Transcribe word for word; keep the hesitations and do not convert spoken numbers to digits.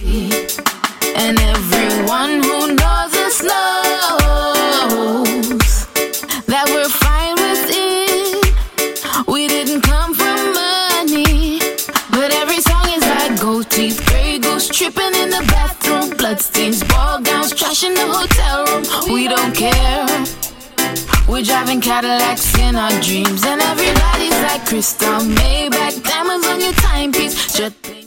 And everyone who knows us knows that we're fine with it. We didn't come from money, but every song is like gold teeth, gray goose tripping in the bathroom, bloodstains, ball gowns, trash in the hotel room. We don't care. We're driving Cadillacs in our dreams, and everybody's like crystal, Maybach, diamonds on your timepiece. Jet